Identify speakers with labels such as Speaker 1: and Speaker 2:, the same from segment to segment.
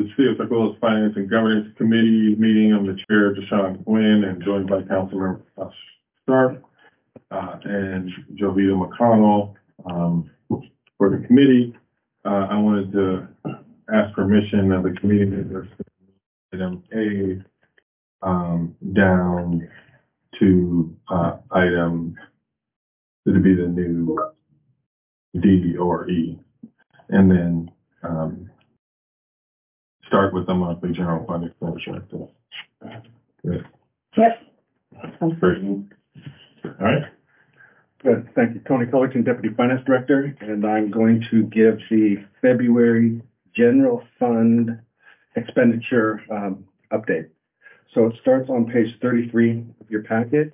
Speaker 1: City of Tuckahoe's Finance and Governance Committee meeting. I'm the chair, Deshaun Quinn, and joined by Councilmember Sharp and Jovita McConnell. For the committee, I wanted to ask permission of the committee members to item A down to item to be the new D or E, and then start with the monthly general fund expenditure. Good.
Speaker 2: Yep.
Speaker 1: Great. All right.
Speaker 3: Good. Thank you. Tony Cullerton, Deputy Finance Director, and I'm going to give the February general fund expenditure update. So it starts on page 33 of your packet.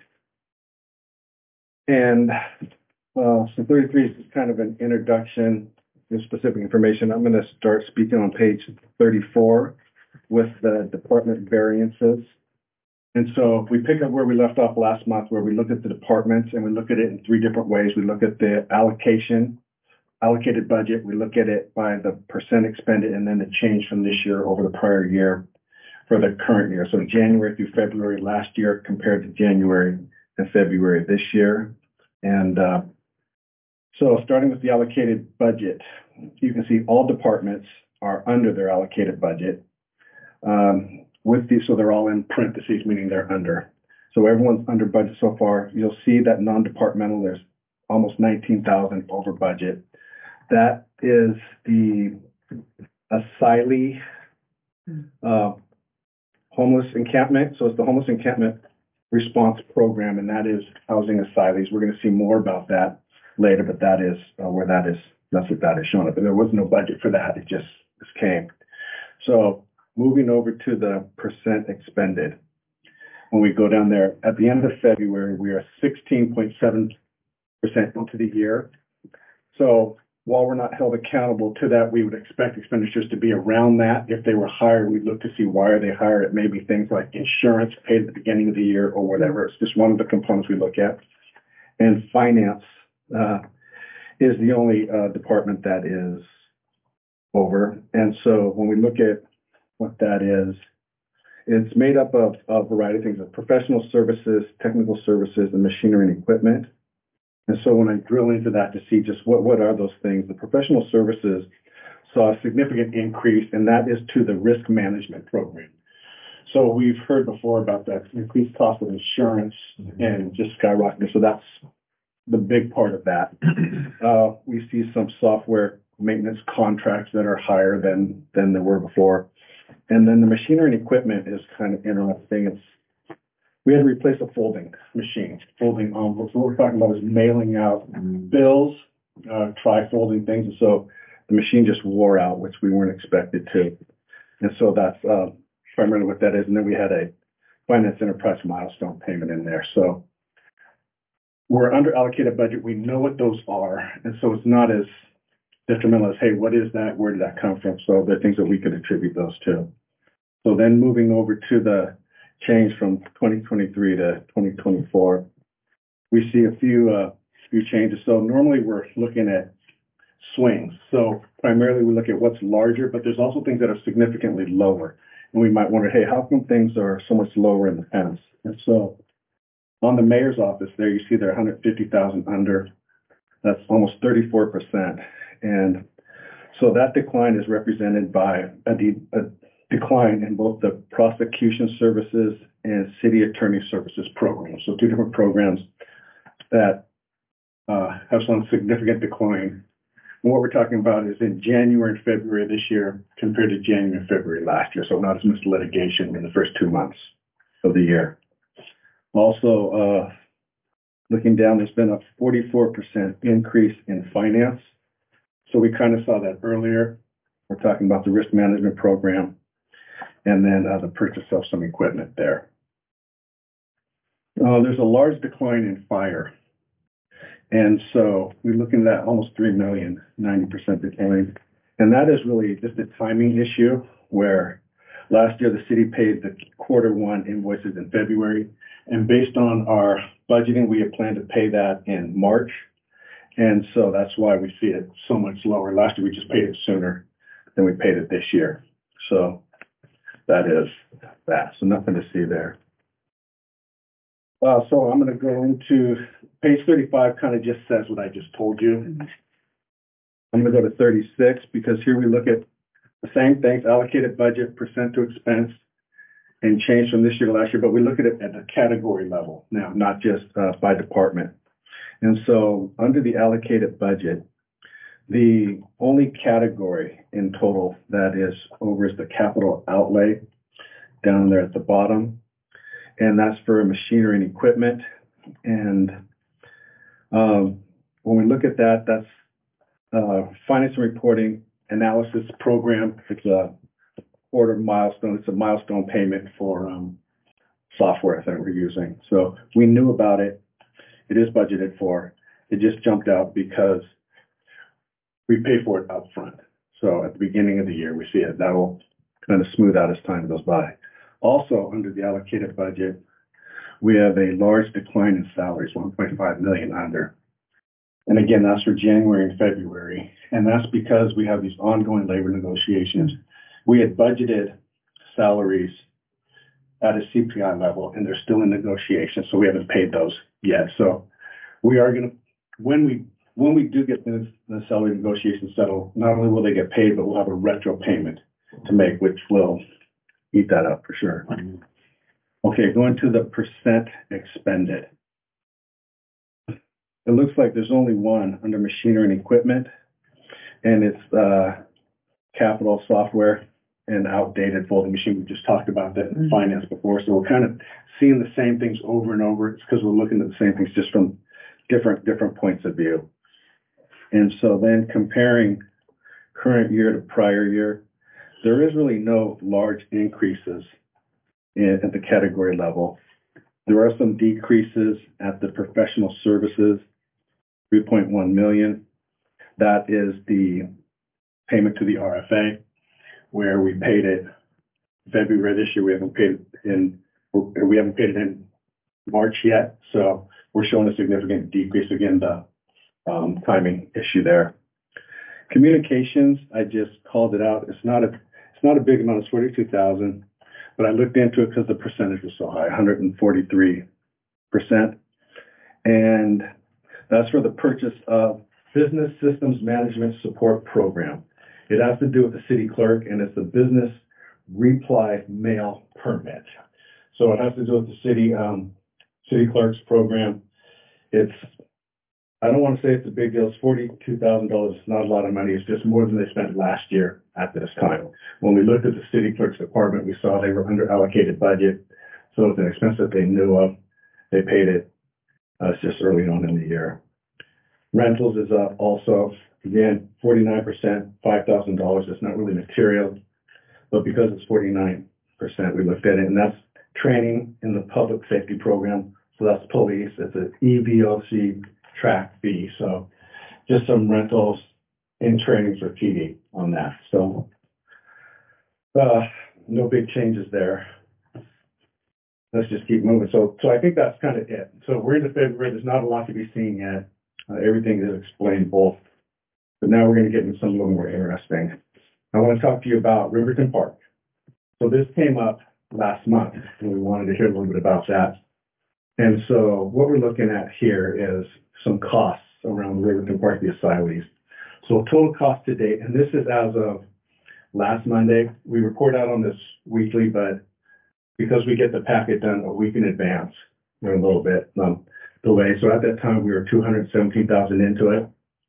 Speaker 3: And so 33 is kind of an introduction to specific information. I'm going to start speaking on page 34 with the department variances. And so we pick up where we left off last month, where we look at the departments and we look at it in three different ways. We look at the allocated budget. We look at it by the percent expended and then the change from this year over the prior year for the current year. So January through February last year compared to January and February this year. And so starting with the allocated budget, you can see all departments are under their allocated budget. So they're all in parentheses, meaning they're under. So everyone's under budget so far. You'll see that non-departmental, there's almost 19,000 over budget. That is the asylee homeless encampment. So it's the homeless encampment response program, and that is housing asylees. We're going to see more about that later, but that is where that is. That's what that is showing up. And there was no budget for that. It just came. So moving over to the percent expended. When we go down there, at the end of February, we are 16.7% into the year. So while we're not held accountable to that, we would expect expenditures to be around that. If they were higher, we'd look to see why are they higher. It may be things like insurance paid at the beginning of the year or whatever. It's just one of the components we look at. And finance is the only department that is over. And so when we look at what that is, it's made up of a variety of things, of professional services, technical services, and machinery and equipment. And so when I drill into that to see just what are those things, the professional services saw a significant increase, and that is to the risk management program. So we've heard before about that increased cost of insurance and just skyrocketing. So that's the big part of that. We see some software maintenance contracts that are higher than they were before. And then the machinery and equipment is kind of interesting. We had to replace a folding machine, folding envelopes. What we're talking about is mailing out bills, tri-folding things. And so the machine just wore out, which we weren't expected to. And so that's primarily what that is. And then we had a finance enterprise milestone payment in there. So we're under allocated budget. We know what those are. And so it's not as detrimental as, hey, what is that? Where did that come from? So there are things that we could attribute those to. So then moving over to the change from 2023 to 2024, we see a few changes. So normally we're looking at swings. So primarily we look at what's larger, but there's also things that are significantly lower. And we might wonder, hey, how come things are so much lower in the past? And so on the mayor's office there, you see they're 150,000 under. That's almost 34%. And so that decline is represented by a decline in both the prosecution services and city attorney services programs. So two different programs that have some significant decline. And what we're talking about is in January and February this year compared to January and February last year. So not as much litigation in the first 2 months of the year. Also, looking down, there's been a 44% increase in finance. So we kind of saw that earlier. We're talking about the risk management program and then the purchase of some equipment there. There's a large decline in fire. And so we're looking at almost 3 million, 90% decline. And that is really just a timing issue where last year the city paid the Q1 invoices in February. And based on our budgeting, we had planned to pay that in March. And so that's why we see it so much lower. Last year, we just paid it sooner than we paid it this year. So that is that. So nothing to see there. So I'm going to go into page 35, kind of just says what I just told you. I'm going to go to 36 because here we look at the same things, allocated budget, percent to expense, and change from this year to last year, but we look at it at a category level now, not just by department. And so under the allocated budget, the only category in total that is over is the capital outlay down there at the bottom. And that's for machinery and equipment. And when we look at that, that's finance and reporting analysis program. It's a quarter milestone. It's a milestone payment for software that we're using. So we knew about it. It is budgeted for. It just jumped out because we pay for it up front. So at the beginning of the year, we see it. That will kind of smooth out as time goes by. Also, under the allocated budget, we have a large decline in salaries, 1.5 million under. And again, that's for January and February. And that's because we have these ongoing labor negotiations. We had budgeted salaries at a CPI level, and they're still in negotiation, so we haven't paid those yet. So we are going to, when we do get the salary negotiations settled, not only will they get paid, but we'll have a retro payment to make, which will eat that up for sure. Okay, going to the percent expended. It looks like there's only one under machinery and equipment, and it's capital software and outdated folding machine. We just talked about that in finance before, so we're kind of seeing the same things over and over. It's because we're looking at the same things just from different points of view. And so then comparing current year to prior year, there is really no large increases at the category level. There are some decreases at the professional services, 3.1 million. That is the payment to the RFA, where we paid it February this year. We haven't paid it in March yet, so we're showing a significant decrease. Again, the timing issue there. Communications, I just called it out. It's not a big amount. It's 42,000, but I looked into it because the percentage was so high, 143%, and that's for the purchase of Business Systems Management Support Program. It has to do with the city clerk, and it's the business reply mail permit. So it has to do with the city clerk's program. I don't want to say it's a big deal. It's $42,000. It's not a lot of money. It's just more than they spent last year at this time. When we looked at the city clerk's department, we saw they were under allocated budget. So it's an expense that they knew of. They paid it. It's just early on in the year. Rentals is up also. Again, 49%, $5,000. It's not really material, but because it's 49%, we looked at it, and that's training in the public safety program. So that's police. It's an EVOC track fee. So just some rentals in training for PD on that. So no big changes there. Let's just keep moving. So I think that's kind of it. So we're into February. There's not a lot to be seen yet. Everything is explained both. But now we're going to get into something a little more interesting. I want to talk to you about Riverton Park. So this came up last month, and we wanted to hear a little bit about that. And so what we're looking at here is some costs around Riverton Park, the asylees. So total cost to date, and this is as of last Monday. We report out on this weekly, but because we get the packet done a week in advance, we're a little bit delayed. So at that time, we were 217,000 into it.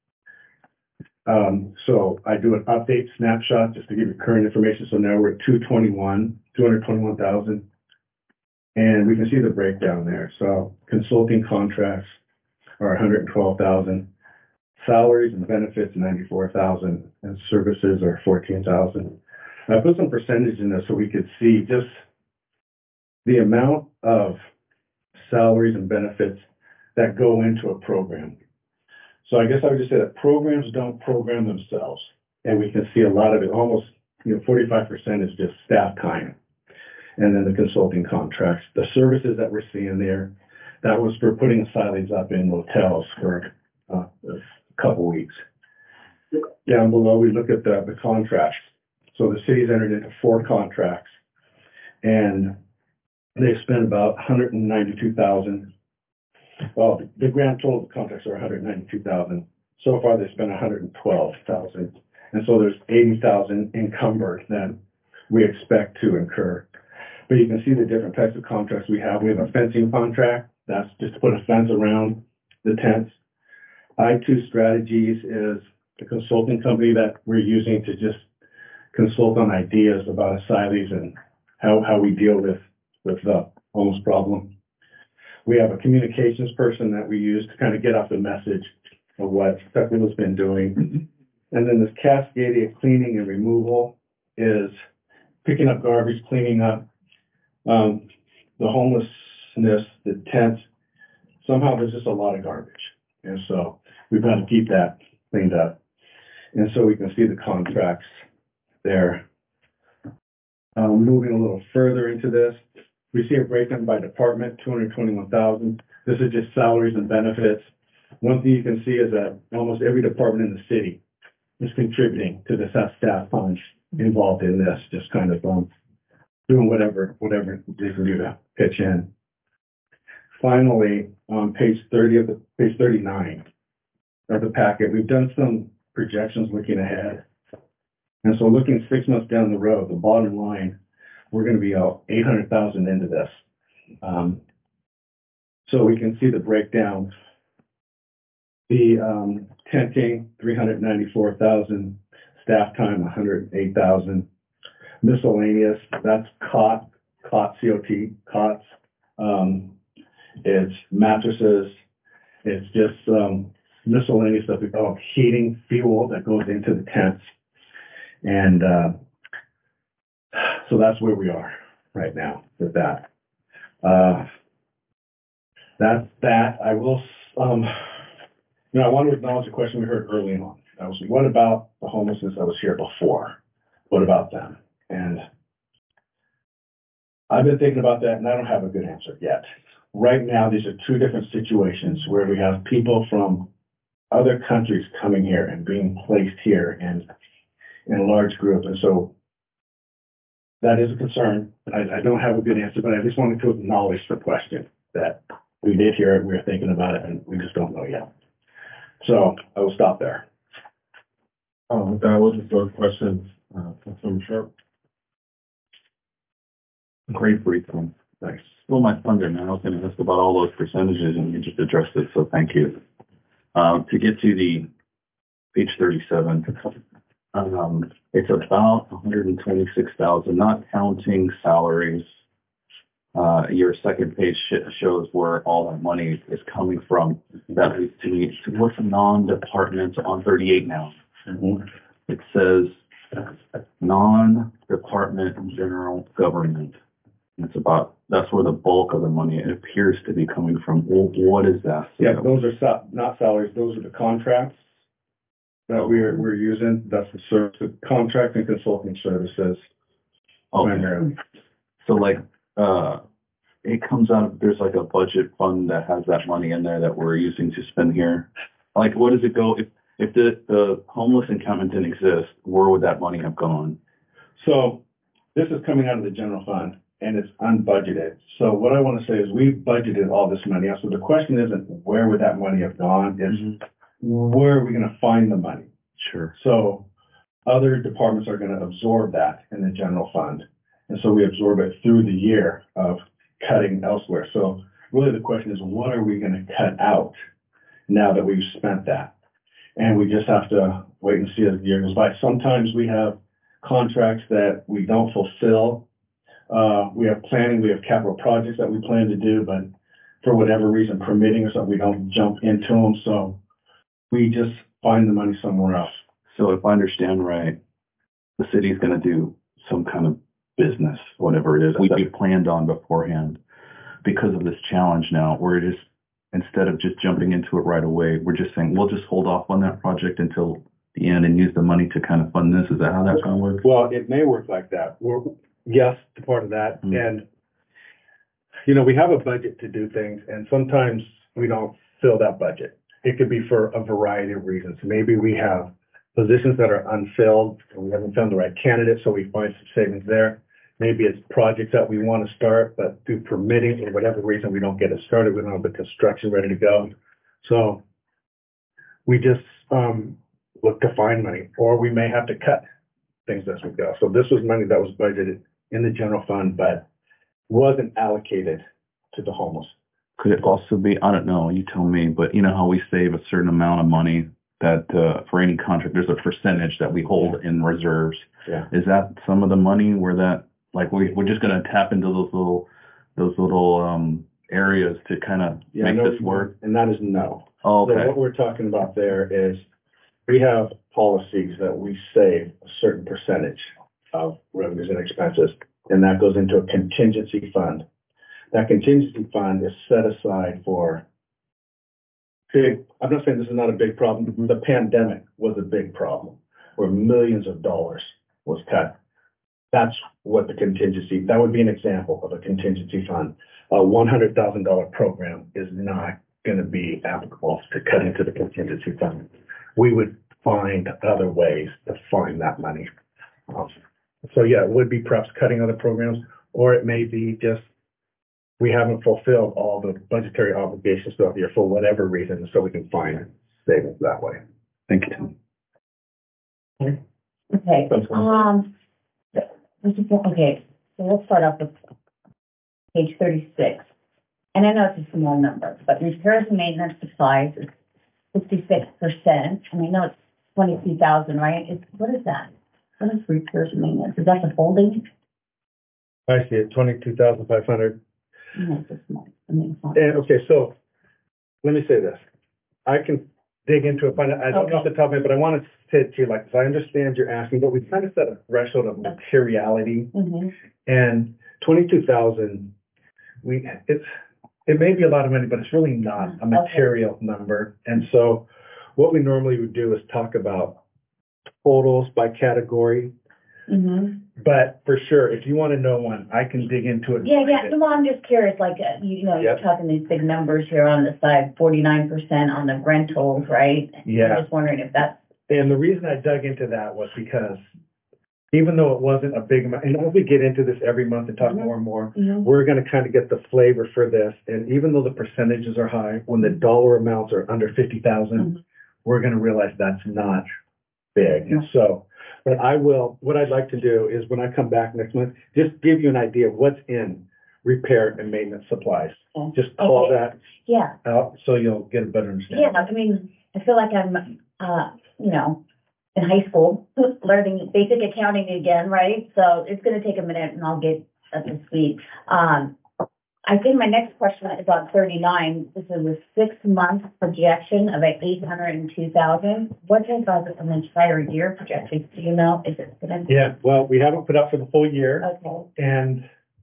Speaker 3: So I do an update snapshot just to give you current information. So now we're at 221,000. And we can see the breakdown there. So consulting contracts are 112,000. Salaries and benefits, 94,000. And services are 14,000. I put some percentage in there so we could see just the amount of salaries and benefits that go into a program. So I guess I would just say that programs don't program themselves. And we can see a lot of it, almost 45% is just staff time. And then the consulting contracts. The services that we're seeing there, that was for putting asylees up in hotels for a couple weeks. Down below, we look at the contracts. So the city's entered into 4 contracts and they spent about $192,000. Well, the grand total contracts are $192,000. So far, they spent $112,000, and so there's $80,000 encumbered that we expect to incur. But you can see the different types of contracts we have. We have a fencing contract. That's just to put a fence around the tents. I2 Strategies is the consulting company that we're using to just consult on ideas about asylees and how we deal with the homeless problem. We have a communications person that we use to kind of get off the message of what Tucker's been doing. And then this Cascadia cleaning and removal is picking up garbage, cleaning up the homelessness, the tents. Somehow there's just a lot of garbage. And so we've got to keep that cleaned up. And so we can see the contracts there. Moving a little further into this, we see a breakdown by department, $221,000. This is just salaries and benefits. One thing you can see is that almost every department in the city is contributing to the staff funds involved in this, just kind of doing whatever they can do to pitch in. Finally, on page 39 of the packet, we've done some projections looking ahead. And so looking 6 months down the road, the bottom line, we're going to be out $800,000 into this. So we can see the breakdown. The tenting, $394,000, staff time, $108,000. Miscellaneous, that's COT, COT, COTS. It's mattresses. It's just miscellaneous stuff. We call heating, fuel that goes into the tents. And so that's where we are right now with that. That's that. I will, I want to acknowledge a question we heard early on. That was, what about the homelessness that was here before? What about them? And I've been thinking about that, and I don't have a good answer yet. Right now, these are two different situations where we have people from other countries coming here and being placed here in a large group. And so that is a concern. I don't have a good answer, but I just wanted to acknowledge the question that we did hear it, we were thinking about it, and we just don't know yet. So I will stop there.
Speaker 1: That was just a question, Councilman Sharp.
Speaker 2: Great briefing.
Speaker 3: Thanks.
Speaker 2: Well, my thunder, man. I was going to ask about all those percentages and you just addressed it, so thank you. To get to the page 37, it's about 126,000, not counting salaries. Your second page shows where all that money is coming from. That leads to me. What's non-department on 38 now?
Speaker 3: Mm-hmm.
Speaker 2: It says non-department general government. That's where the bulk of the money it appears to be coming from. Well, what is that?
Speaker 3: Yeah, those are not salaries. Those are the contracts that we're using. That's the service, the contract and consulting services.
Speaker 2: Okay. So like, it comes out of, there's like a budget fund that has that money in there that we're using to spend here. Like, where does it go? If the homeless encampment didn't exist, where would that money have gone?
Speaker 3: So this is coming out of the general fund and it's unbudgeted. So what I want to say is we've budgeted all this money out. So the question isn't where would that money have gone, is where are we going to find the money?
Speaker 2: Sure.
Speaker 3: So other departments are going to absorb that in the general fund. And so we absorb it through the year of cutting elsewhere. So really the question is, what are we going to cut out now that we've spent that? And we just have to wait and see as the year goes by. Sometimes we have contracts that we don't fulfill. We have planning, we have capital projects that we plan to do, but for whatever reason, permitting or something, we don't jump into them. So we just find the money somewhere else.
Speaker 2: So if I understand right, the city's going to do some kind of business, whatever it is, we planned on beforehand. Because of this challenge now, we're just, instead of just jumping into it right away, we're just saying, we'll just hold off on that project until the end and use the money to kind of fund this. Is that how that's going to work?
Speaker 3: Well, it may work like that. Yes, to part of that. And, we have a budget to do things, and sometimes we don't fill that budget. It could be for a variety of reasons. Maybe we have positions that are unfilled, and we haven't found the right candidate, so we find some savings there. maybe it's projects that we want to start, but through permitting or whatever reason, we don't get it started. We don't have the construction ready to go. So we just, look to find money, or we may have to cut things as we go. So this was money that was budgeted in the general fund, but wasn't allocated to the homeless.
Speaker 2: Could it also be, I don't know, you tell me, but you know how we save a certain amount of money that, for any contract, there's a percentage that we hold in reserves.
Speaker 3: Yeah.
Speaker 2: Is that some of the money where that, like, we're just gonna tap into those little areas to kind of make this work?
Speaker 3: And that is no.
Speaker 2: Oh,
Speaker 3: So
Speaker 2: okay.
Speaker 3: what we're talking about there is we have policies that we save a certain percentage of revenues and expenses, and that goes into a contingency fund. That contingency fund is set aside for big, I'm not saying this is not a big problem. The pandemic was a big problem where millions of dollars was cut. That's what the contingency, that would be an example of a contingency fund. A $100,000 program is not going to be applicable to cut into the contingency fund. We would find other ways to find that money. So yeah, it would be perhaps cutting other programs, or it may be just we haven't fulfilled all the budgetary obligations throughout the year for whatever reason, so we can find savings that way.
Speaker 2: Thank you.
Speaker 4: Okay, okay, so let's start off with page 36. And I know it's a small number, but repairs and maintenance supplies is 66%. And I know it's 22,000, right? What is that? What is repairs and maintenance? Is that the folding?
Speaker 3: I see it, 22,500.
Speaker 4: No, it's a small. I mean, it's not.
Speaker 3: And okay, so let me say this. I can dig into it, but I don't know off the top of my head, but I want to say it to you like this. I understand you're asking, but we kind of set a threshold of materiality,
Speaker 4: Mm-hmm.
Speaker 3: and 22,000, it may be a lot of money, but it's really not a material number. And so what we normally would do is talk about totals by category.
Speaker 4: Mm-hmm.
Speaker 3: But for sure, if you want to know one, I can dig into it.
Speaker 4: Yeah. Well, I'm just curious, like, you're
Speaker 3: Yep.
Speaker 4: talking these big numbers here on the side, 49% on the rentals, right?
Speaker 3: Yeah.
Speaker 4: I'm just wondering if that's,
Speaker 3: And the reason I dug into that was because even though it wasn't a big amount, and as we get into this every month and talk
Speaker 4: Mhm.
Speaker 3: more and more,
Speaker 4: Mhm.
Speaker 3: we're going to kind of get the flavor for this. And even though the percentages are high, when the dollar amounts are under 50,000,
Speaker 4: Mhm.
Speaker 3: we're going to realize that's not big.
Speaker 4: Yeah.
Speaker 3: So, but what I'd like to do is when I come back next month, just give you an idea of what's in repair and maintenance supplies.
Speaker 4: Okay.
Speaker 3: Just call
Speaker 4: Okay.
Speaker 3: that
Speaker 4: Yeah.
Speaker 3: out so you'll get a better understanding.
Speaker 4: Yeah, I mean, I feel like I'm, in high school, learning basic accounting again, right? So it's gonna take a minute and I'll get up to speed. I think my next question is on 39. This is a 6-month projection of 802,000. What is an entire year projection? Do you know? Is it gonna?
Speaker 3: Yeah, well, we haven't put out for the full year.
Speaker 4: Okay.
Speaker 3: And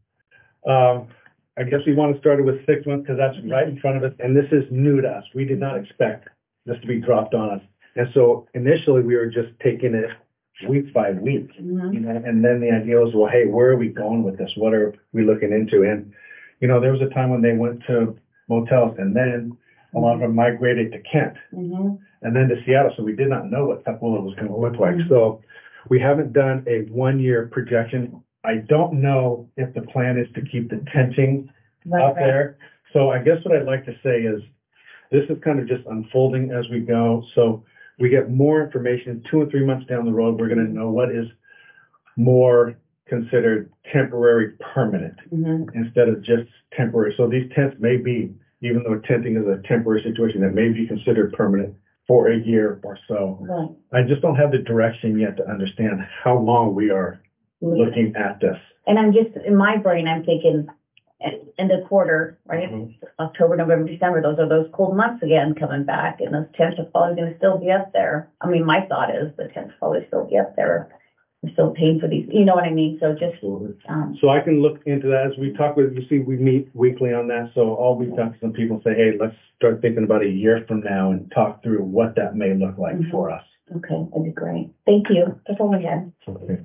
Speaker 3: I guess we want to start it with 6 months because that's right in front of us. And this is new to us. We did not expect this to be dropped on us. And so initially we were just taking it week by week,
Speaker 4: Mhm.
Speaker 3: and then the idea was, well, hey, where are we going with this? What are we looking into? And, there was a time when they went to motels and then a lot of them migrated to Kent
Speaker 4: Mhm.
Speaker 3: and then to Seattle. So we did not know what Tukwila was going to look like. So we haven't done a 1-year projection. I don't know if the plan is to keep the tenting out there. So I guess what I'd like to say is this is kind of just unfolding as we go. So we get more information 2 or 3 months down the road. We're going to know what is more considered temporary permanent
Speaker 4: Mhm.
Speaker 3: instead of just temporary. So these tents may be, even though tenting is a temporary situation, that may be considered permanent for a year or so.
Speaker 4: Right.
Speaker 3: I just don't have the direction yet to understand how long we are looking at this.
Speaker 4: And I'm just, in my brain, I'm thinking, in the quarter, right?
Speaker 3: Mhm.
Speaker 4: October, November, December, those are those cold months again coming back, and those temps are probably gonna still be up there. I mean, my thought is the temps probably still be up there. We're still paying for these, you know what I mean? So just,
Speaker 3: So I can look into that as we talk with, you see, we meet weekly on that. So I'll reach out to some people and say, hey, let's start thinking about a year from now and talk through what that may look like
Speaker 4: Mhm.
Speaker 3: for us.
Speaker 4: okay, that'd be great. Thank you. That's all I had.
Speaker 3: Okay.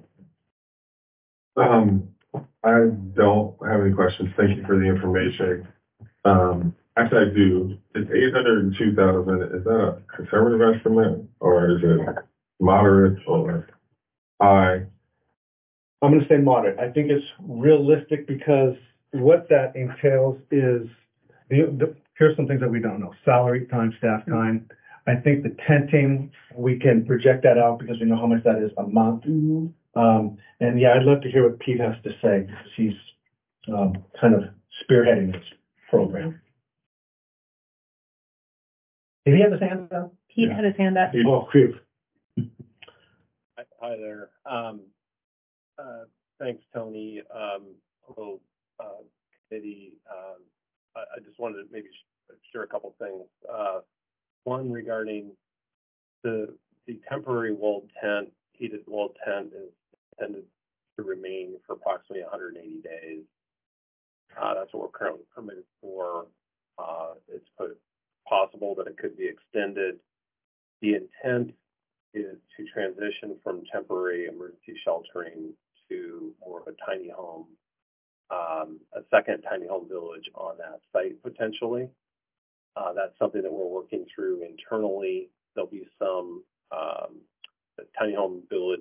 Speaker 1: I don't have any questions. Thank you for the information. Actually, I do. It's 802,000. Is that a conservative estimate or is it moderate or high?
Speaker 3: I'm gonna say moderate. I think it's realistic because what that entails is, here's some things that we don't know. Salary time, staff time. I think the tenting, we can project that out because we know how much that is a month. And yeah, I'd love to hear what Pete has to say, because he's, kind of spearheading this program. Did he have his hand up?
Speaker 5: Pete had his hand up.
Speaker 3: Oh, phew.
Speaker 6: Hi there. Thanks, Tony. Hello, committee. I just wanted to maybe share a couple things. One regarding the temporary walled tent, heated walled tent is intended to remain for approximately 180 days. That's what we're currently permitted for. It's possible that it could be extended. The intent is to transition from temporary emergency sheltering to more of a tiny home, a second tiny home village on that site potentially. That's something that we're working through internally. There'll be some tiny home village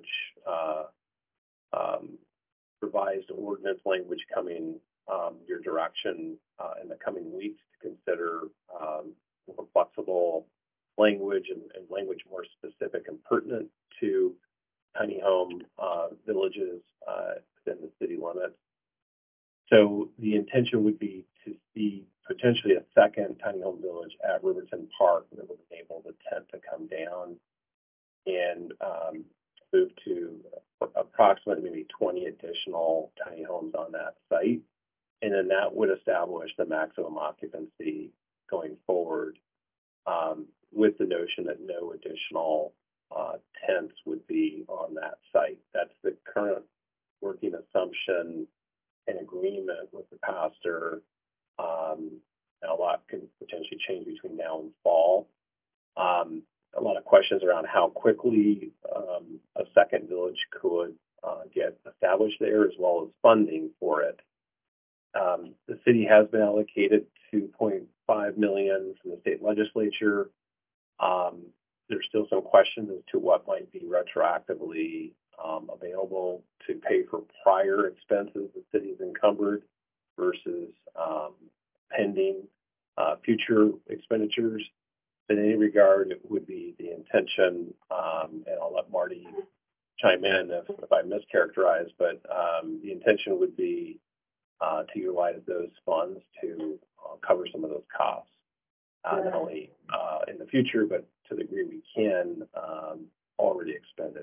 Speaker 6: revised ordinance language coming your direction in the coming weeks to consider more flexible language and language more specific and pertinent to tiny home villages within the city limits. So the intention would be to see potentially a second tiny home village at Riverton Park that would enable the tent to come down and move to approximately maybe 20 additional tiny homes on that site. And then that would establish the maximum occupancy going forward, with the notion that no additional tents would be on that site. That's the current working assumption and agreement with the pastor. And a lot can potentially change between now and fall. A lot of questions around how quickly a second village could get established there, as well as funding for it. The city has been allocated $2.5 million from the state legislature. There's still some questions as to what might be retroactively available to pay for prior expenses the city's encumbered versus pending future expenditures. In any regard, it would be the intention, and I'll let Marty chime in if I mischaracterize, but the intention would be to utilize those funds to cover some of those costs, not only in the future, but to the degree we can, already expended.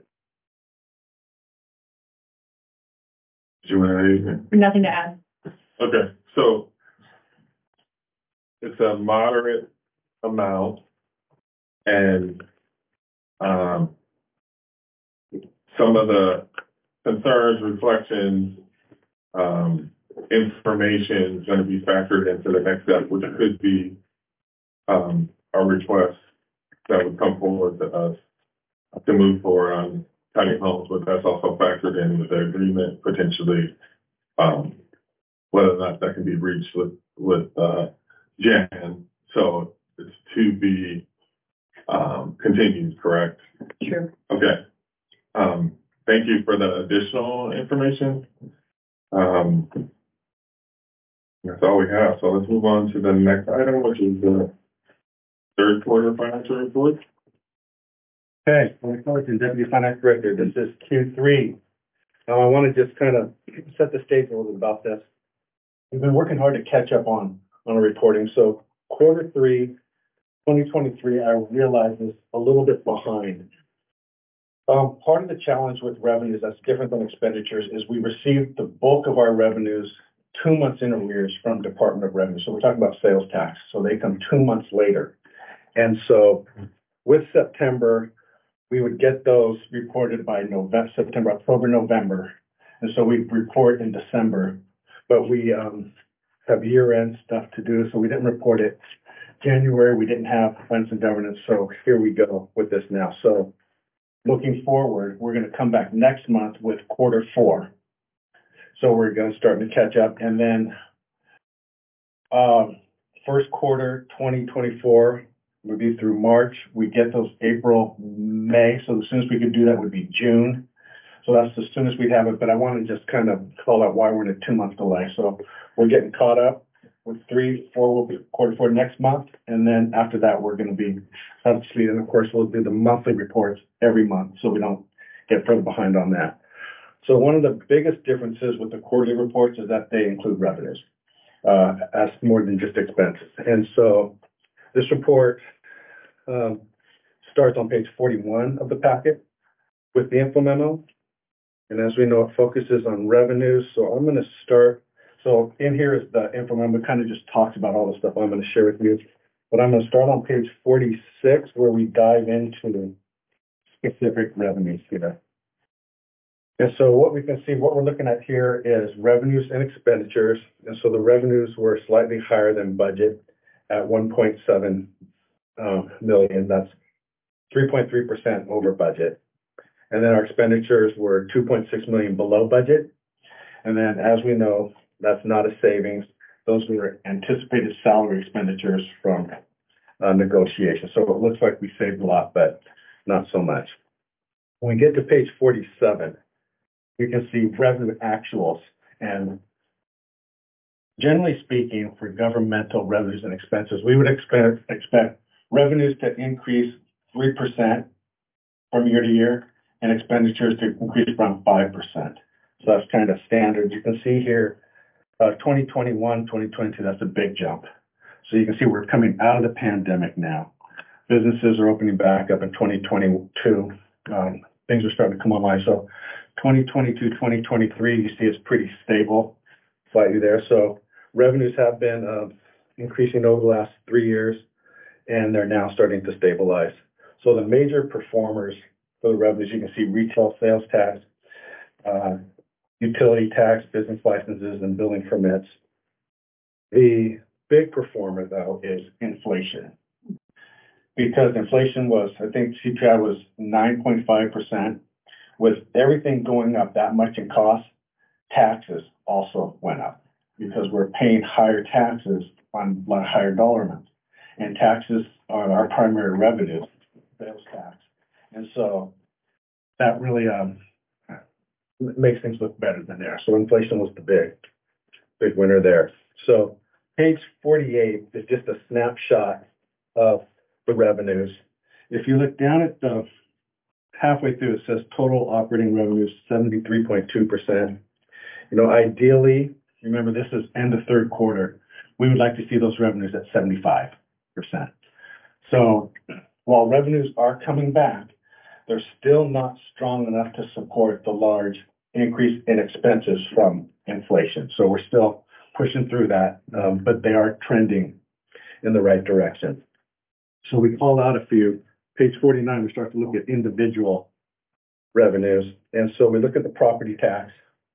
Speaker 1: Did you want to add anything?
Speaker 5: Nothing to add.
Speaker 1: Okay, so it's a moderate amount, and some of the concerns, reflections, information is going to be factored into the next step, which could be a request that would come forward to us to move forward on tiny homes, but that's also factored in with the agreement potentially, whether or not that can be reached with Jan. So it's to be continued, correct?
Speaker 5: Sure.
Speaker 1: Okay. Thank you for the additional information. That's all we have. So let's move on to the next item, which is the third quarter financial report.
Speaker 3: Okay, Tony Fullerton, Deputy Finance Director. This is Q3. Now, I want to just kind of set the stage a little bit about this. We've been working hard to catch up on our reporting. So quarter 3, 2023, I realize is a little bit behind. Part of the challenge with revenues that's different than expenditures is we received the bulk of our revenues 2 months in arrears from Department of Revenue. So we're talking about sales tax. So they come 2 months later. And so with September, we would get those reported by November, September, October, November. And so we report in December, but we have year-end stuff to do. So we didn't report it January. We didn't have finance and governance. So here we go with this now. So looking forward, we're going to come back next month with quarter 4. So we're going to start to catch up. And then first quarter 2024 would be through March. We get those April, May. So as soon as we could do that would be June. So that's as soon as we have it, but I want to just kind of call out why we're in a 2-month delay. So we're getting caught up with 3, 4 will be Q4 next month. And then after that, we're going to be up to speed. And of course, we'll do the monthly reports every month so we don't get further behind on that. So one of the biggest differences with the quarterly reports is that they include revenues, as more than just expenses. And so this report, starts on page 41 of the packet with the implemental. And as we know, it focuses on revenues. So I'm going to start. So in here is the implemental. It kind of just talks about all the stuff I'm going to share with you. But I'm going to start on page 46 where we dive into specific revenues here. And so what we can see, what we're looking at here is revenues and expenditures. And so the revenues were slightly higher than budget at 1.7 million. That's 3.3% over budget. And then our expenditures were 2.6 million below budget. And then as we know, that's not a savings. Those were anticipated salary expenditures from negotiation. So it looks like we saved a lot, but not so much. When we get to page 47, we can see revenue actuals. And generally speaking, for governmental revenues and expenses, we would expect revenues to increase 3% from year to year and expenditures to increase around 5%. So that's kind of standard. You can see here, 2021, 2022, that's a big jump. So you can see we're coming out of the pandemic now. Businesses are opening back up in 2022. Things are starting to come online. So 2022, 2023, you see it's pretty stable, slightly there. So revenues have been increasing over the last 3 years, and they're now starting to stabilize. So the major performers for the revenues, you can see retail sales tax, utility tax, business licenses, and building permits. The big performer, though, is inflation. Because inflation was, I think CPI was 9.5%. With everything going up that much in cost, taxes also went up because we're paying higher taxes on higher dollar amounts. And taxes are our primary revenue, sales tax. And so that really makes things look better than there. So inflation was the big winner there. So page 48 is just a snapshot of the revenues. If you look down at the halfway through, it says total operating revenues 73.2%. You know, ideally, remember this is end of Q3, we would like to see those revenues at 75%. So while revenues are coming back, they're still not strong enough to support the large increase in expenses from inflation. So we're still pushing through that, but they are trending in the right direction. So we call out a few. Page 49, we start to look at individual revenues. And so we look at the property tax.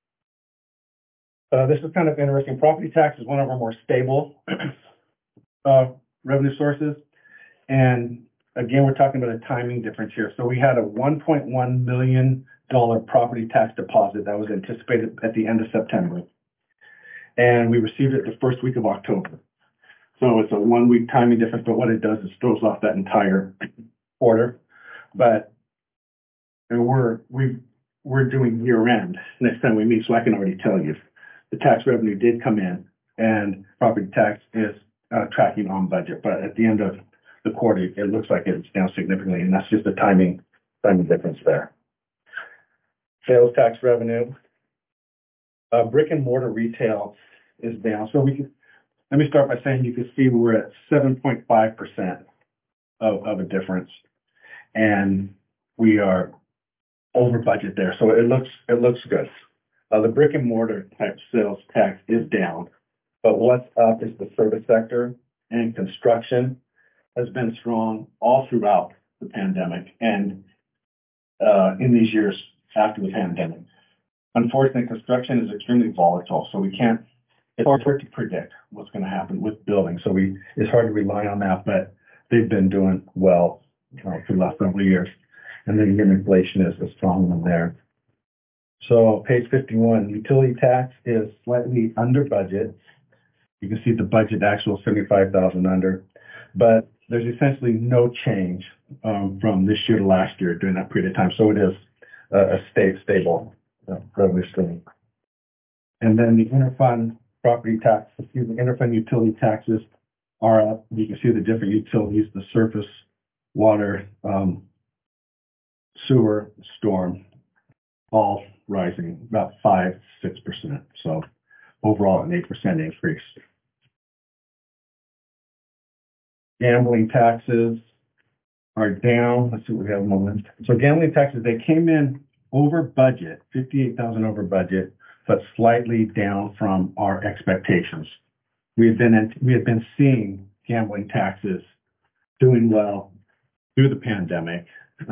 Speaker 3: This is kind of interesting. Property tax is one of our more stable revenue sources. And again, we're talking about a timing difference here. So we had a $1.1 million property tax deposit that was anticipated at the end of September. And we received it the first week of October. So it's a 1-week timing difference, but what it does is throws off that entire quarter. But we're doing year end next time we meet, so I can already tell you the tax revenue did come in and property tax is tracking on budget. But at the end of the quarter, it looks like it's down significantly, and that's just a timing difference there. Sales tax revenue, brick and mortar retail is down. So let me start by saying you can see we're at 7.5% of a difference, and we are over budget there. So it looks good. The brick and mortar type sales tax is down, but what's up is the service sector, and construction has been strong all throughout the pandemic and in these years after the pandemic. Unfortunately, construction is extremely volatile, so it's hard to predict what's going to happen with buildings. So it's hard to rely on that, but they've been doing well for the last several years. And then again, inflation is a strong one there. So page 51, utility tax is slightly under budget. You can see the budget actual 75,000 under, but there's essentially no change from this year to last year during that period of time. So it is stable revenue stream. And then the interfund property tax, interfund utility taxes are up. You can see the different utilities, the surface, water, sewer, storm, all rising about 5-6%. So overall, an 8% increase. Gambling taxes are down. Let's see what we have a moment. So gambling taxes, they came in over budget, 58,000 over budget, but slightly down from our expectations. We had been seeing gambling taxes doing well through the pandemic.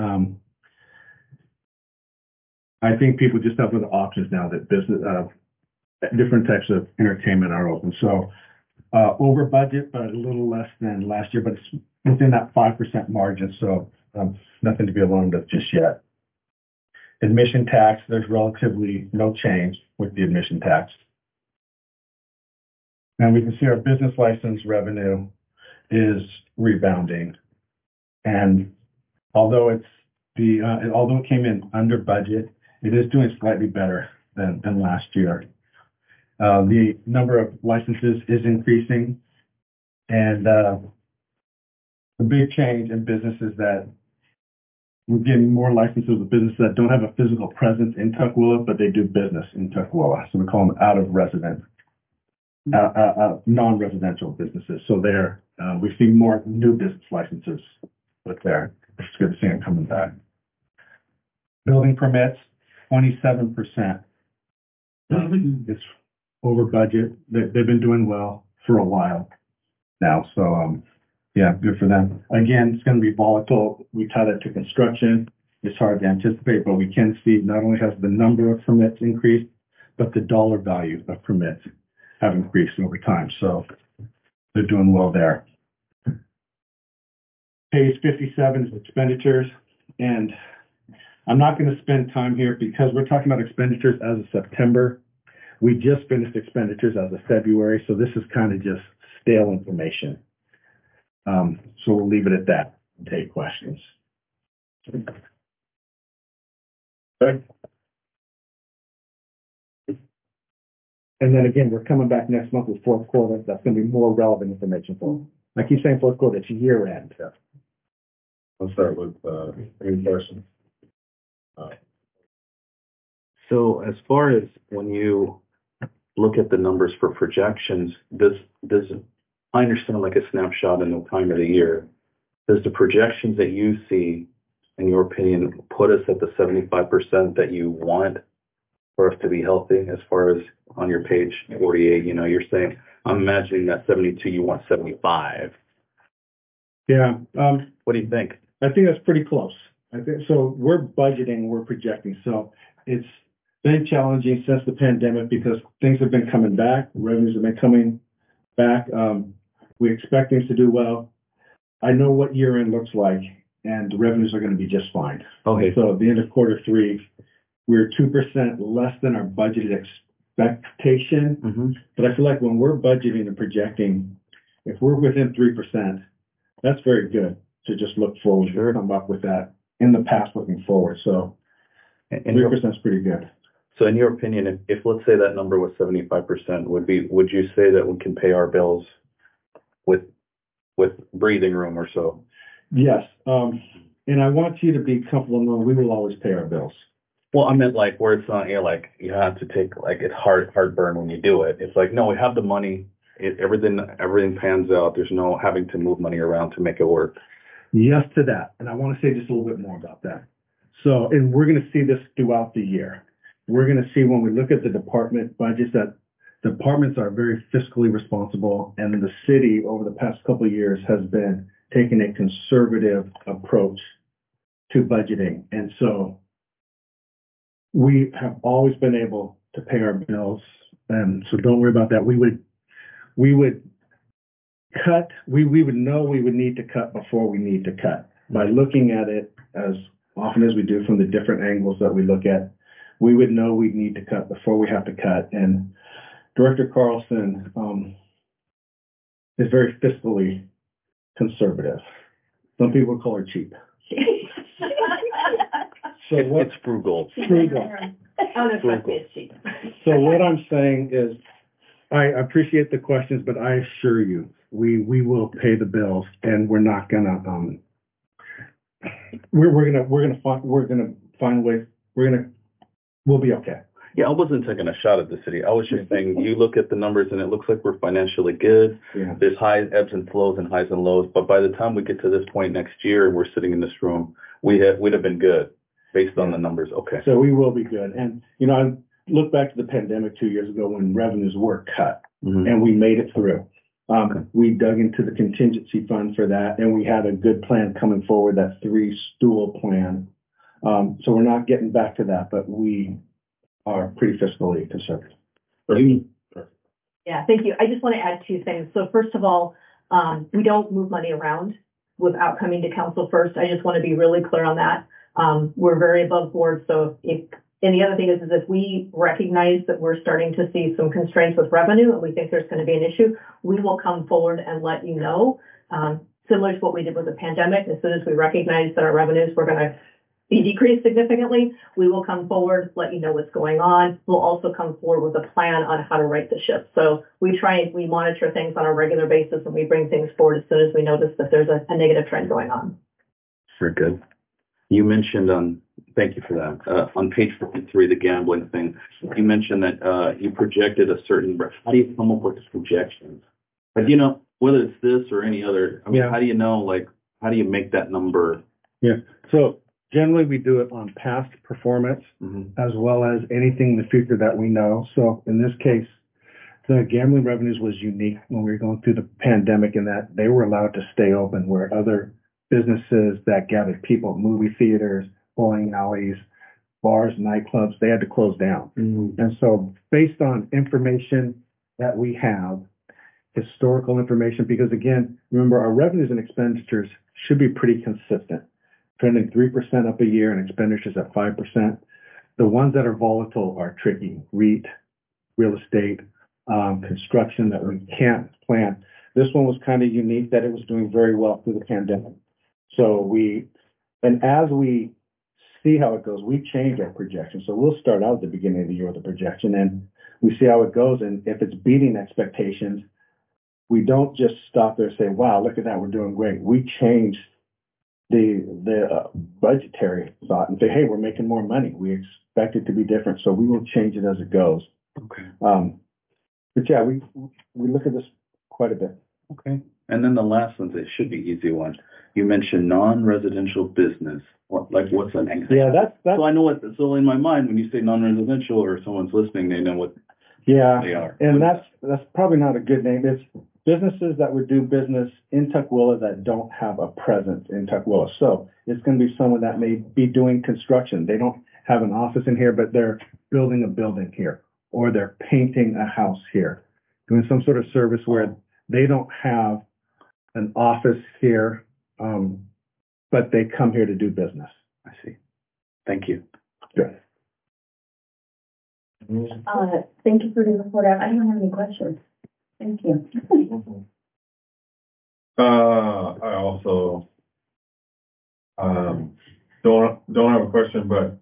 Speaker 3: I think people just have other options now that business, different types of entertainment are open. So over budget, but a little less than last year, but it's within that 5% margin. So nothing to be alarmed of just yet. Admission tax, there's relatively no change with the admission tax. And we can see our business license revenue is rebounding. And although although it came in under budget, it is doing slightly better than last year. The number of licenses is increasing. And the big change in business is that we're getting more licenses with businesses that don't have a physical presence in Tukwila, but they do business in Tukwila. So we call them non-residential businesses. So we see more new business licenses with there. It's good to see them coming back. Building permits, 27%. It's over budget. They've been doing well for a while now. So, yeah, good for them. Again, it's going to be volatile. We tie that to construction. It's hard to anticipate, but we can see not only has the number of permits increased, but the dollar value of permits have increased over time. So they're doing well there. Page 57 is expenditures. And I'm not going to spend time here because we're talking about expenditures as of September. We just finished expenditures as of February. So this is kind of just stale information. So we'll leave it at that and take questions. Okay. And then again, we're coming back next month with fourth quarter. That's going to be more relevant information for them. I keep saying fourth quarter, it's year end. Yeah.
Speaker 1: Let's start with any person.
Speaker 2: So as far as when you look at the numbers for projections, does I understand like a snapshot in the time of the year. Does the projections that you see, in your opinion, put us at the 75% that you want for us to be healthy? As far as on your page 48, you're saying, I'm imagining that 72, you want 75.
Speaker 3: Yeah.
Speaker 2: What do you think?
Speaker 3: I think that's pretty close. I think so. We're budgeting, we're projecting. So it's been challenging since the pandemic because things have been coming back, revenues have been coming back. We expect things to do well. I know what year end looks like, and the revenues are going to be just fine.
Speaker 2: Okay.
Speaker 3: So at the end of quarter three, we're 2% less than our budgeted expectation.
Speaker 2: Mm-hmm.
Speaker 3: But I feel like when we're budgeting and projecting, if we're within 3%, that's very good to just look forward.
Speaker 2: Sure.
Speaker 3: Come up with that in the past looking forward. So 3% is pretty good.
Speaker 2: So in your opinion, if let's say that number was 75%, would you say that we can pay our bills with breathing room or so?
Speaker 3: Yes. And I want you to be comfortable knowing we will always pay our bills.
Speaker 2: Well, I meant like where it's not, like you have to take, like it's heartburn when you do it. It's like, no, we have the money. Everything pans out. There's no having to move money around to make it work.
Speaker 3: Yes to that. And I want to say just a little bit more about that. So, and we're going to see this throughout the year. We're going to see when we look at the department budgets that departments are very fiscally responsible, and the city over the past couple of years has been taking a conservative approach to budgeting. And so we have always been able to pay our bills. And so don't worry about that. We would cut, we would know we would need to cut before we need to cut. By looking at it as often as we do from the different angles that we look at, we would know we'd need to cut before we have to cut. And Director Carlson is very fiscally conservative. Some people call her cheap. So what,
Speaker 2: It's frugal.
Speaker 3: frugal.
Speaker 2: Frugal.
Speaker 3: So what I'm saying is, I appreciate the questions, but I assure you, we will pay the bills and we're not gonna, we're gonna find ways, we'll be okay.
Speaker 2: Yeah, I wasn't taking a shot at the city. I was just saying, you look at the numbers and it looks like we're financially good.
Speaker 3: Yeah.
Speaker 2: There's high ebbs and flows and highs and lows, but by the time we get to this point next year and we're sitting in this room, we'd have been good based on the numbers. Okay.
Speaker 3: So we will be good. And, you know, I look back to the pandemic 2 years ago when revenues were cut
Speaker 2: Mhm.
Speaker 3: and we made it through. We dug into the contingency fund for that and we had a good plan coming forward, that 3-stool plan. So we're not getting back to that, but we are pretty fiscally conservative.
Speaker 5: Yeah, thank you. I just want to add 2 things. So first of all, we don't move money around without coming to council first. I just want to be really clear on that. We're very above board. So and the other thing is if we recognize that we're starting to see some constraints with revenue and we think there's going to be an issue, we will come forward and let you know. Similar to what we did with the pandemic, as soon as we recognize that our revenues were going to be decreased significantly, we will come forward, let you know what's going on. We'll also come forward with a plan on how to right the ship. So we monitor things on a regular basis and we bring things forward as soon as we notice that there's a negative trend going on.
Speaker 2: Very good. You mentioned thank you for that. On page 53, the gambling thing, you mentioned that you projected a certain, how do you come up with the projections? Like, you know, whether it's this or any other, I mean,
Speaker 3: Yeah.
Speaker 2: how do you know, like, how do you make that number?
Speaker 3: Yeah. So generally we do it on past performance as well as anything in the future that we know. So in this case, the gambling revenues was unique when we were going through the pandemic in that they were allowed to stay open where other businesses that gathered people, movie theaters, bowling alleys, bars, nightclubs, they had to close down. And so based on information that we have, historical information, because again, remember our revenues and expenditures should be pretty consistent, trending 3% up a year and expenditures at 5%. The ones that are volatile are tricky, REIT, real estate, construction that we can't plan. This one was kind of unique that it was doing very well through the pandemic. So and as we see how it goes, we change our projection. So we'll start out at the beginning of the year with a projection and we see how it goes. And if it's beating expectations, we don't just stop there and say, wow, look at that, we're doing great. We change the budgetary thought and say, hey, we're making more money. We expect it to be different. So we will change it as it goes.
Speaker 2: Okay.
Speaker 3: But yeah, we look at this quite a bit.
Speaker 2: Okay. And then the last one, it should be easy one. You mentioned non-residential business. What's an example?
Speaker 3: Yeah, that's.
Speaker 2: So I know what, so in my mind, when you say non-residential or someone's listening, they know what
Speaker 3: Yeah,
Speaker 2: they are.
Speaker 3: and that's probably not a good name. It's businesses that would do business in Tukwila that don't have a presence in Tukwila. So it's going to be someone that may be doing construction. They don't have an office in here, but they're building a building here, or they're painting a house here, doing some sort of service where they don't have an office here, but they come here to do business.
Speaker 2: I see. Thank you.
Speaker 3: Good.
Speaker 4: Thank you for the report. I don't have any questions. Thank you.
Speaker 1: I also, don't have a question, but,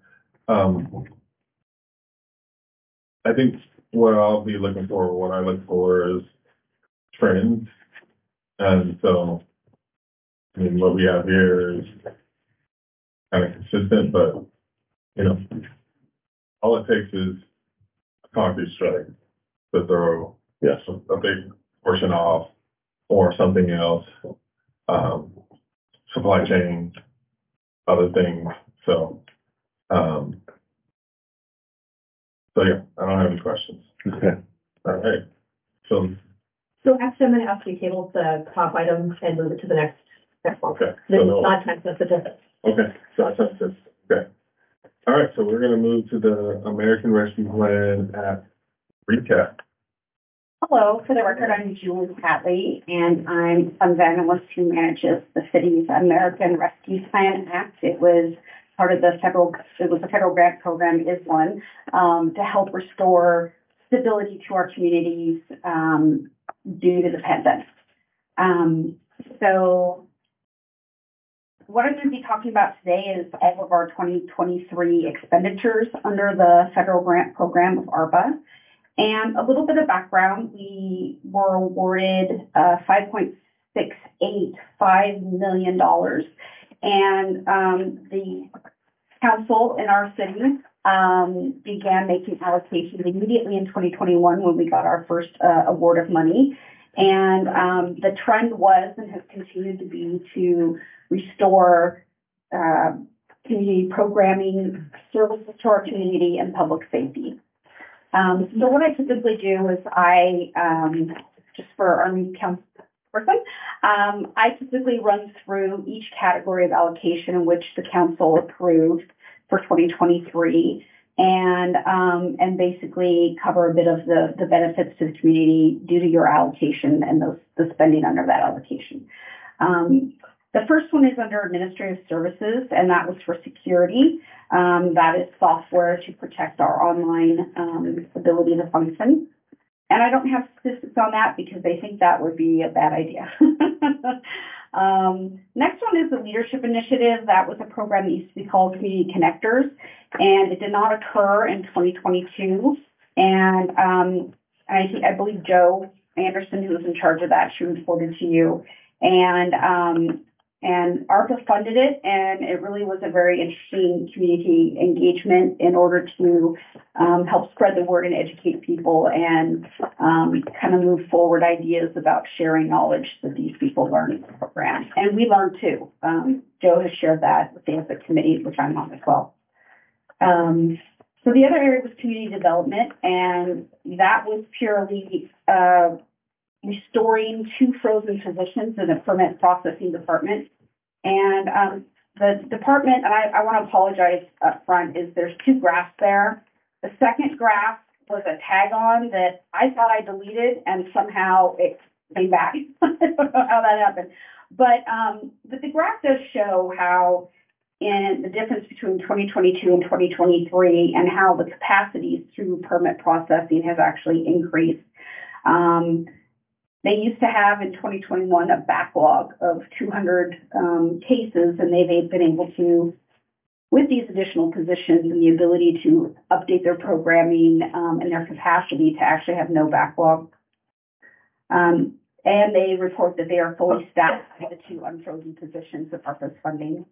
Speaker 1: I think what I'll be looking for, what I look for is trends. And so, I mean, what we have here is kind of consistent, but, you know, all it takes is a concrete strike to throw a big portion off or something else, supply chain, other things. So yeah, I don't have any questions.
Speaker 3: Okay.
Speaker 1: All right. So,
Speaker 5: Actually, I'm going to ask you to table the top item and move it to the next one.
Speaker 1: okay.
Speaker 5: This
Speaker 1: So
Speaker 5: is
Speaker 1: no,
Speaker 5: not time sensitive.
Speaker 1: okay. So that's it. Okay. All right. So we're going to move to the American Rescue Plan at recap.
Speaker 7: Hello, for the record, I'm Julie Catley, and I'm a fund analyst who manages the city's American Rescue Plan Act. It was part of the federal grant program, is one, to help restore stability to our communities due to the pandemic. So what I'm going to be talking about today is all of our 2023 expenditures under the federal grant program of ARPA. And a little bit of background, we were awarded $5.685 million. And the council in our city began making allocations immediately in 2021 when we got our first award of money. And the trend was and has continued to be to restore community programming, services to our community, and public safety. So what I typically do is just for our new council person, I typically run through each category of allocation in which the council approved for 2023 and basically cover a bit of the benefits to the community due to your allocation and the spending under that allocation. The first one is under administrative services, and that was for security. That is software to protect our online ability to function. And I don't have statistics on that because I think that would be a bad idea. Next one is the Leadership Initiative. That was a program that used to be called Community Connectors, and it did not occur in 2022. And I believe Joe Anderson, who was in charge of that, she reported to you. And ARPA funded it, and it really was a very interesting community engagement in order to help spread the word and educate people and kind of move forward ideas about sharing knowledge that these people learn in the program. And we learned too. Joe has shared that with the ethics committee, which I'm on as well. So the other area was community development, and that was purely restoring 2 frozen positions in the permit processing department. And the department, and I want to apologize up front, is there's 2 graphs there. The second graph was a tag on that I thought I deleted, and somehow it came back. I don't know how that happened. But the graph does show how in the difference between 2022 and 2023 and how the capacities through permit processing has actually increased. They used to have in 2021 a backlog of 200 cases, and they've been able to, with these additional positions and the ability to update their programming and their capacity to actually have no backlog. And they report that they are fully staffed by the 2 unfrozen positions of ARPA's funding.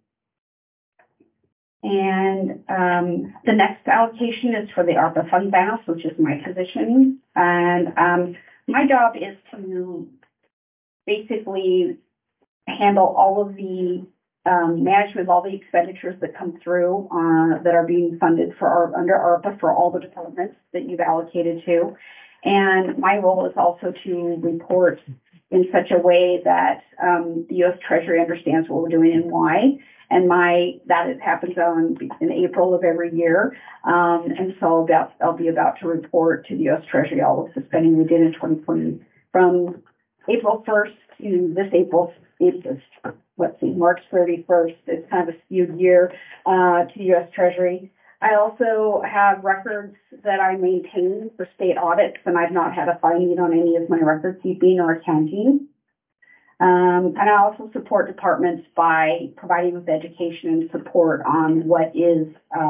Speaker 7: And the next allocation is for the ARPA fund balance, which is my position. And my job is to basically handle all of the management of all the expenditures that come through that are being funded under ARPA for all the departments that you've allocated to. And my role is also to report in such a way that the U.S. Treasury understands what we're doing and why. And happens in April of every year. And so I'll be about to report to the U.S. Treasury all of the spending we did in 2020 from April 1st to this March 31st. It's kind of a skewed year to the U.S. Treasury. I also have records that I maintain for state audits, and I've not had a finding on any of my record keeping or accounting. And I also support departments by providing with education and support on what is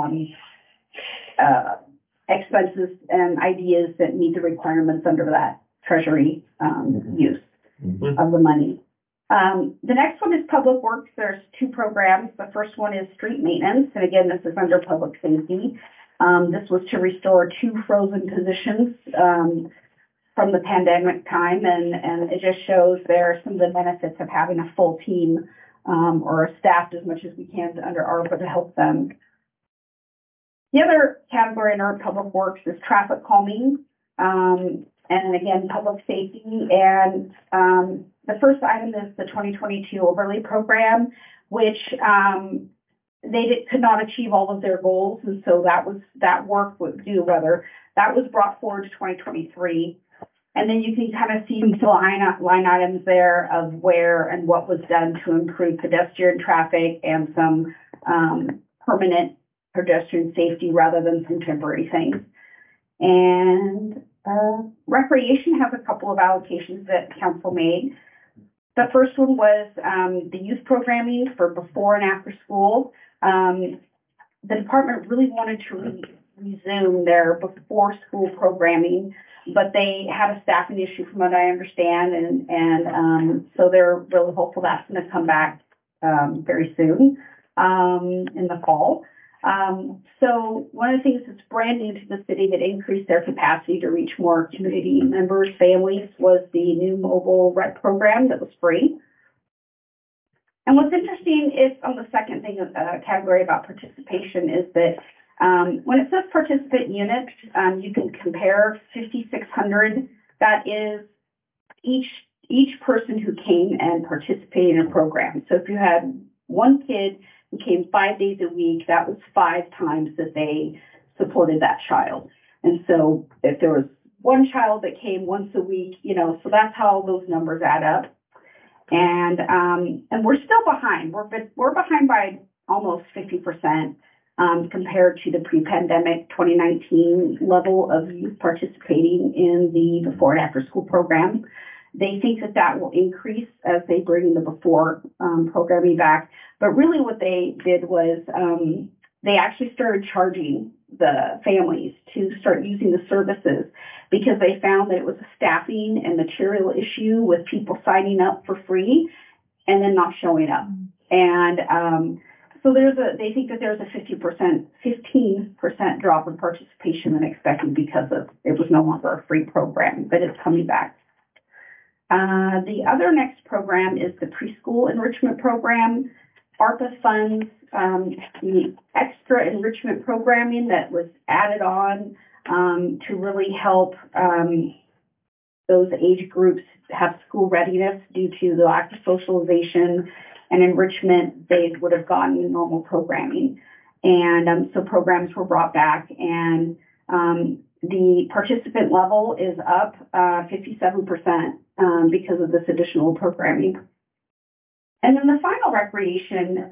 Speaker 7: expenses and ideas that meet the requirements under that Treasury use of the money. The next one is Public Works. There's 2 programs. The first one is street maintenance. And again, this is under public safety. This was to restore 2 frozen positions from the pandemic time, and it just shows there some of the benefits of having a full team or staffed as much as we can under ARPA to help them. The other category in our public works is traffic calming, and again, public safety. And the first item is the 2022 overlay program, which they could not achieve all of their goals, and so that work was due to weather. That was brought forward to 2023. And then you can kind of see some line items there of where and what was done to improve pedestrian traffic and some permanent pedestrian safety rather than some temporary things. And recreation has a couple of allocations that council made. The first one was the youth programming for before and after school. The department really wanted to resume their before school programming, but they had a staffing issue from what I understand, and so they're really hopeful that's going to come back very soon in the fall. So one of the things that's brand new to the city that increased their capacity to reach more community members, families, was the new mobile rec program that was free. And what's interesting is on the second thing, category about participation, is that when it says participant units, you can compare 5,600. That is each person who came and participated in a program. So if you had one kid who came 5 days a week, that was 5 times that they supported that child. And so if there was one child that came once a week, so that's how those numbers add up. And we're still behind. We're behind by almost 50% compared to the pre-pandemic 2019 level of youth participating in the before and after school program. They think that will increase as they bring the before programming back. But really what they did was they actually started charging the families to start using the services because they found that it was a staffing and material issue with people signing up for free and then not showing up. And so they think that there's a 15% drop in participation than expected because it was no longer a free program, but it's coming back. The other next program is the preschool enrichment program. ARPA funds the extra enrichment programming that was added on to really help those age groups have school readiness due to the lack of socialization and enrichment they would have gotten in normal programming. And so programs were brought back, and the participant level is up 57% because of this additional programming. And then the final recreation,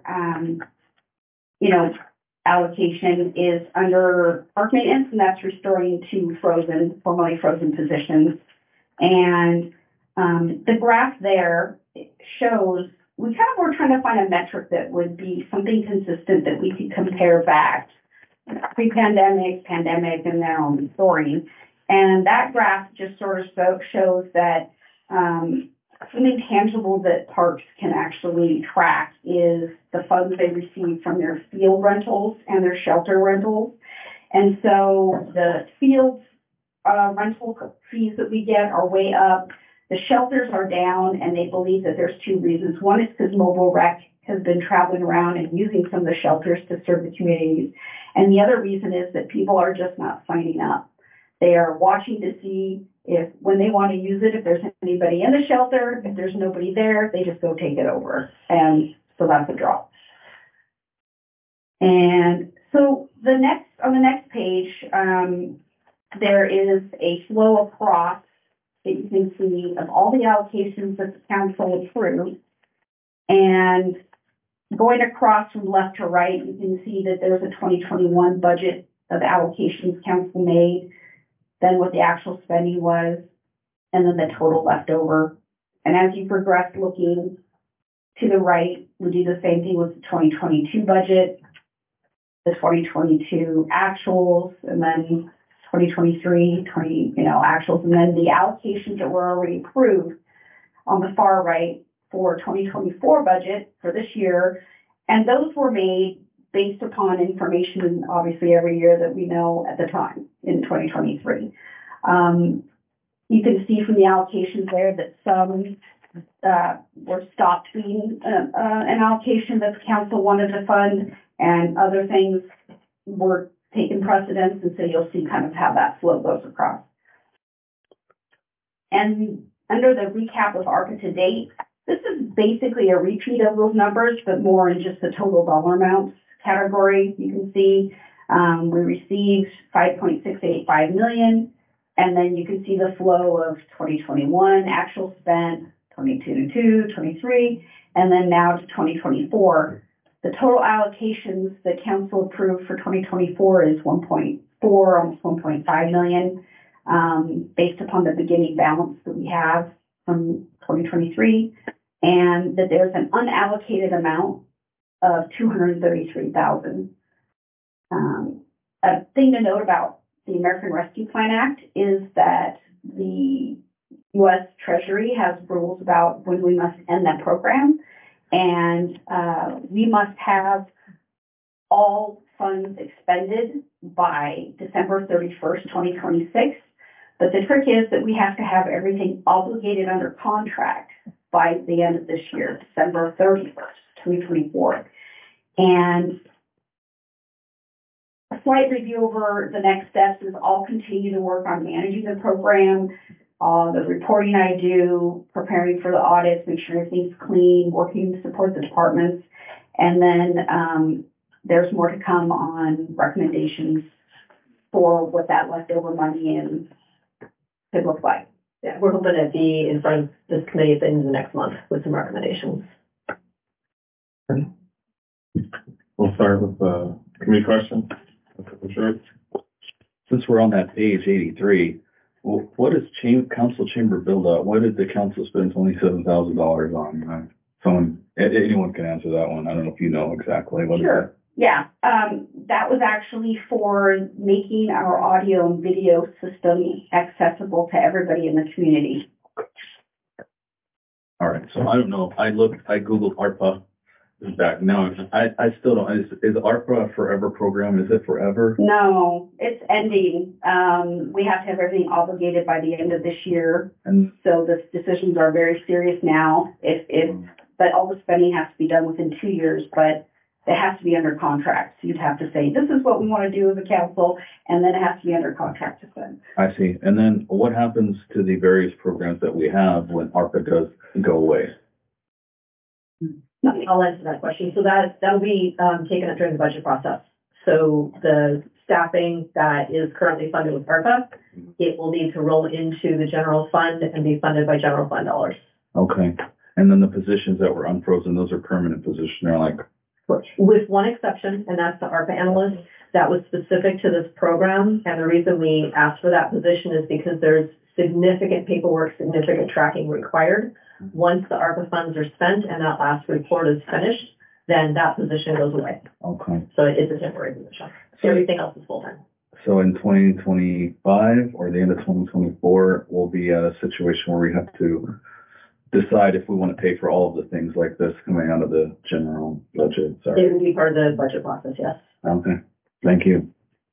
Speaker 7: allocation is under park maintenance, and that's restoring to formerly frozen positions. And the graph there shows, we kind of were trying to find a metric that would be something consistent that we could compare back pre-pandemic, pandemic, and now restoring. And that graph just sort of shows that something tangible that parks can actually track is the funds they receive from their field rentals and their shelter rentals. And so the field rental fees that we get are way up. The shelters are down, and they believe that there's 2 reasons. One is because mobile rec has been traveling around and using some of the shelters to serve the communities. And the other reason is that people are just not signing up. They are watching to see when they want to use it, if there's anybody in the shelter. If there's nobody there, they just go take it over. And so that's a drop. And so on the next page, there is a flow across that you can see of all the allocations that the council approved. And going across from left to right, you can see that there's a 2021 budget of allocations council made, then what the actual spending was, and then the total left over. And as you progress looking to the right, we do the same thing with the 2022 budget, the 2022 actuals, and then 2023, actuals, and then the allocations that were already approved on the far right for 2024 budget for this year. And those were made based upon information, obviously, every year that we know at the time in 2023. You can see from the allocations there that some were stopped being an allocation that the council wanted to fund, and other things were taken precedence, and so you'll see kind of how that flow goes across. And under the recap of ARPA to date, this is basically a repeat of those numbers, but more in just the total dollar amounts category. You can see we received $5.685 million, and then you can see the flow of 2021 actual spent, 22, 23, and then now to 2024. The total allocations that council approved for 2024 is 1.4, almost 1.5 million, based upon the beginning balance that we have from 2023. and that there's an unallocated amount of $233,000. A thing to note about the American Rescue Plan Act is that the U.S. Treasury has rules about when we must end that program, and we must have all funds expended by December 31st, 2026. But the trick is that we have to have everything obligated under contract by the end of this year, December 31st, 2024. And a slight review over the next steps is I'll continue to work on managing the program, the reporting I do, preparing for the audits, make sure everything's clean, working to support the departments. And then there's more to come on recommendations for what that leftover money in could look like.
Speaker 5: Yeah, we're hoping to be in front of this committee at the end of the next month with some recommendations.
Speaker 1: We'll start with the committee question. Sure.
Speaker 2: Since we're on that page 83, what is council chamber build out? What did the council spend $27,000 on? Anyone can answer that one. I don't know if you know exactly. What
Speaker 7: Sure.
Speaker 2: Is it?
Speaker 7: Yeah, that was actually for making our audio and video system accessible to everybody in the community.
Speaker 2: All right. So I don't know. I Googled ARPA. Is back now. I still don't. Is ARPA a forever program? Is it forever?
Speaker 7: No, it's ending. We have to have everything obligated by the end of this year.
Speaker 2: And
Speaker 7: so the decisions are very serious now. But all the spending has to be done within 2 years, but it has to be under contract. So you'd have to say, this is what we want to do as a council, and then it has to be under contract to spend.
Speaker 2: I see. And then what happens to the various programs that we have when ARPA does go away?
Speaker 5: I'll answer that question. So that'll be taken up during the budget process. So the staffing that is currently funded with ARPA, it will need to roll into the general fund and be funded by general fund dollars.
Speaker 2: Okay. And then the positions that were unfrozen, those are permanent positions. They're like,
Speaker 5: with one exception, and that's the ARPA analyst. That was specific to this program. And the reason we asked for that position is because there's significant paperwork, significant tracking required. Once the ARPA funds are spent and that last report is finished, then that position goes away.
Speaker 2: okay.
Speaker 5: So it is a temporary position. Everything else is full-time.
Speaker 2: So in 2025 or the end of 2024, we'll be at a situation where we have to decide if we want to pay for all of the things like this coming out of the general budget. Sorry.
Speaker 5: It will be part of the budget process, yes.
Speaker 2: Okay. Thank you.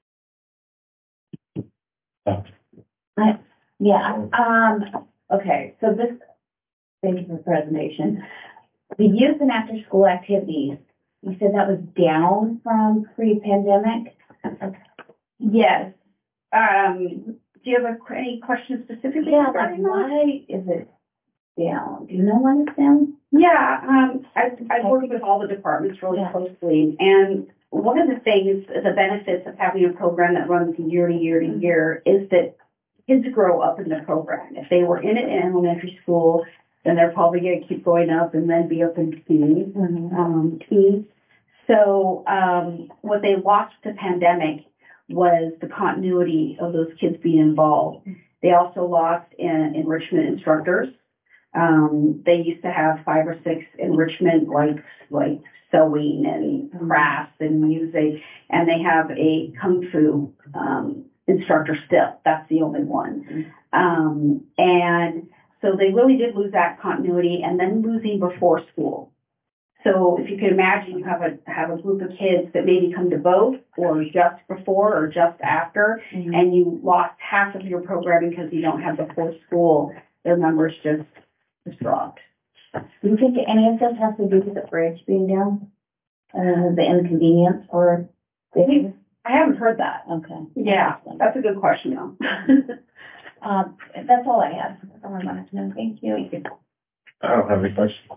Speaker 4: Okay, so thank you for the presentation. The youth and after-school activities, you said that was down from pre-pandemic?
Speaker 7: Yes. Do you have any questions specifically?
Speaker 4: Yeah, like why is it down? Do you know why it's down?
Speaker 7: Yeah, I've worked with all the departments really closely, and one of the things, the benefits of having a program that runs year to year to year is that kids grow up in the program. If they were in it in elementary school, then they're probably going to keep going up and then be up in teens. So what they lost with the pandemic was the continuity of those kids being involved. They also lost enrichment instructors. They used to have 5 or 6 enrichment like sewing and crafts and music, and they have a kung fu instructor still. That's the only one. And so they really did lose that continuity, and then losing before school. So if you can imagine, you have a group of kids that maybe come to both, or just before, or just after, and you lost half of your programming because you don't have before school. Their numbers just dropped.
Speaker 4: Do you think any of this has to do with the bridge being down? The inconvenience or?
Speaker 7: I haven't heard that.
Speaker 4: Okay.
Speaker 7: Yeah, that's a good question though.
Speaker 4: That's all I have. That's all I wanted to know. Thank you.
Speaker 1: I don't have any questions.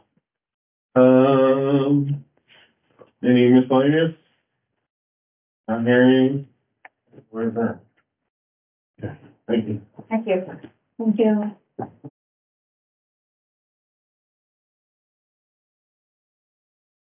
Speaker 1: Any miscellaneous? Not hearing. Where's that? Okay, thank you.
Speaker 7: Thank you.
Speaker 4: Thank you.